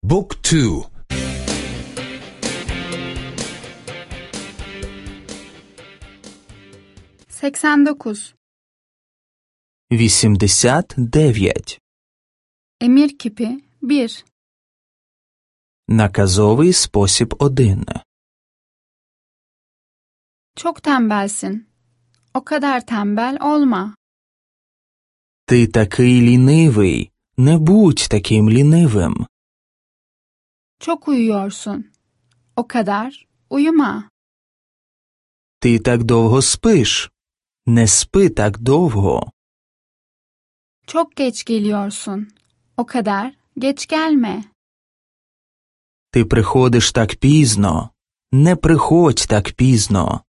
Book 2. 89. 89. Emir kipi 1. Наказовий спосіб 1. Çok tembelsin. O kadar tembel olma. Ти такий лінивий. Не будь таким лінивим. Çok uyuyorsun. O kadar uyuma. Ти так довго спиш. Не спи так довго. Çok geç geliyorsun. O kadar geç gelme. Ти приходиш так пізно. Не приходь так пізно.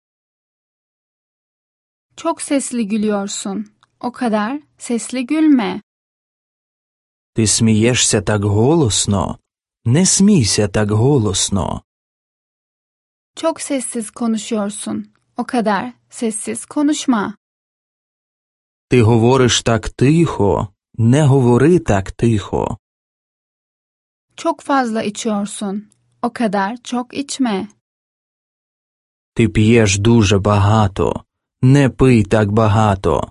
Çok sesli gülüyorsun. O kadar sesli gülme. Ти смієшся так голосно. Не смійся так голосно. Çok sessiz konuşuyorsun. O kadar sessiz konuşma. Ти говориш так тихо. Не говори так тихо. Çok fazla içiyorsun. O kadar çok içme. Ти п'єш дуже багато. Не пий так багато.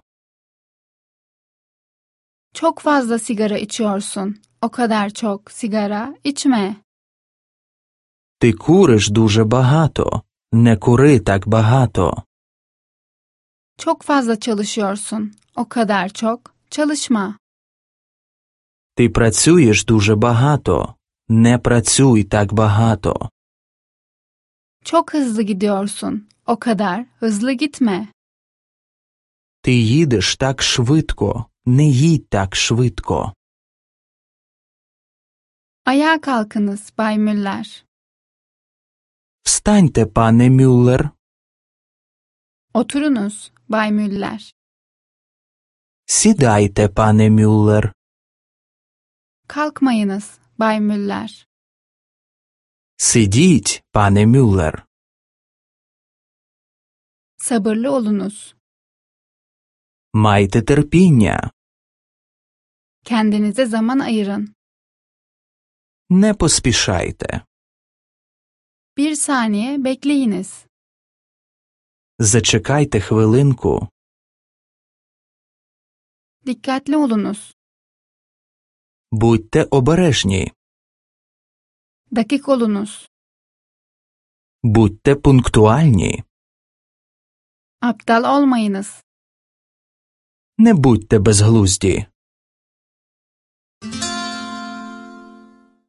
Çok fazla sigara içiyorsun. O kadar çok sigara içme. Ти куриш дуже багато. Не кури так багато. Çok fazla çalışıyorsun. O kadar çok çalışma. Ти працюєш дуже багато. Не працюй так багато. Çok hızlı gidiyorsun. O kadar hızlı gitme. Ти їдеш так швидко. Не їдь так швидко. Ayağa kalkınız Bay Müller. Встаньте, пане Мюллер. Oturunuz Bay Müller. Сідайте, пане Мюллер. Kalkmayınız Bay Müller. Сидіть, пане Мюллер. Sabırlı olunuz. Майте терпіння. Kendinize zaman ayırın. Не поспішайте. Bir saniye bekleyiniz. Зачекайте хвилинку. Dikkatli olunuz. Будьте обережні. Dakik olunuz. Будьте пунктуальні. Aptal olmayınız. Не будьте безглузді.